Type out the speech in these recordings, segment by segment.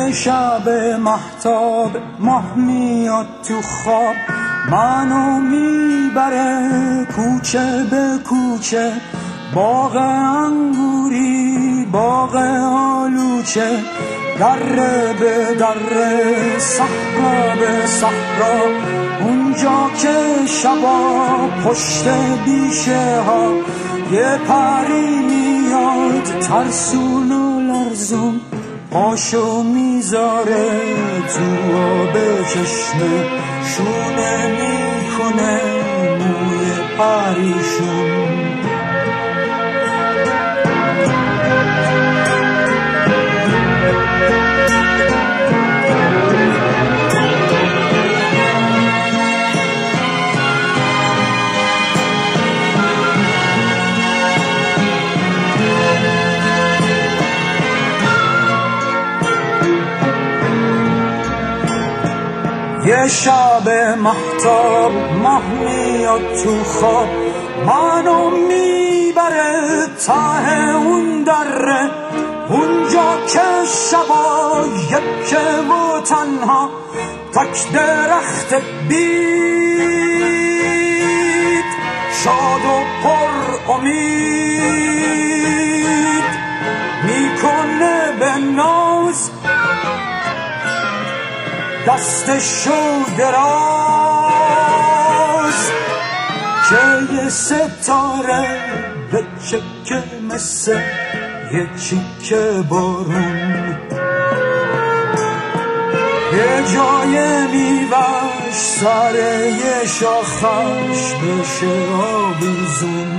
یه شب مهتاب ماه میاد تو خواب، منو میبره کوچه به کوچه، باغ انگوری باغ آلوچه، دره به دره صحرا به صحرا، اونجا که شبا پشت بیشه ها یه پری میاد ترسون و لرزون، پاشو میذاره تو آب چشمه، شونه میکنه موی پریشون. یه شب مهتاب ماه میاد تو خواب، منو میبره ته اون دره، اونجا که شبا یکه و تنها، تک درخت بید شاد و پر امید، میکنه به ناز دستشو دراز، که یه ستاره به چکه مثل یه چیکه بارون، یه جای میوش سر یه شاخش بشه آویزون.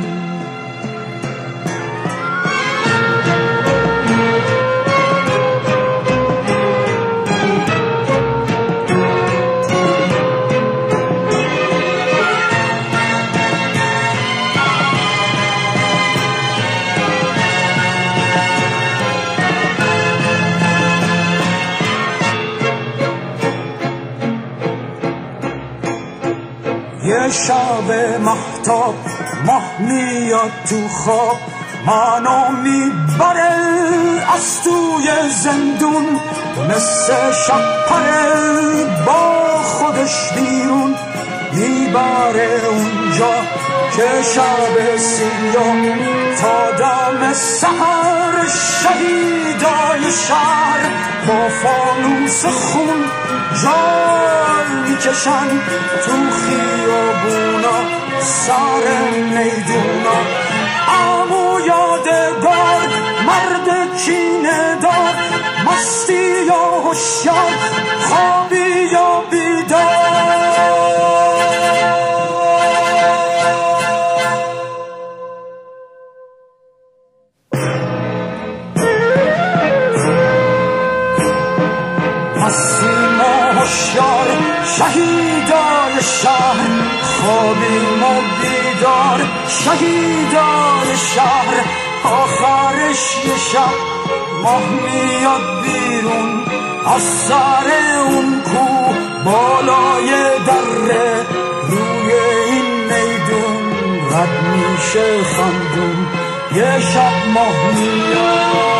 یه شب مهتاب ماه میاد تو خواب، منو میبره از توی زندون، مثل شپره با خودش بیرون، میبره اونجا که شب سیاه تا دم سحر شهیدای شهر با فانوس خون جای میکشن تو خیابونا سر میدونا. عمو یادگار مرد کینه دار، مستی یا هوشیار خوابی یا بیدار، مسیم و هوشیار شهیدای شهر، خوابیم و بیدار شهیدای شهر. آخرش یه شب ماه میاد بیرون از سر اون کو بالای دره، روی این میدون رد میشه خندون. یه شب ماه میاد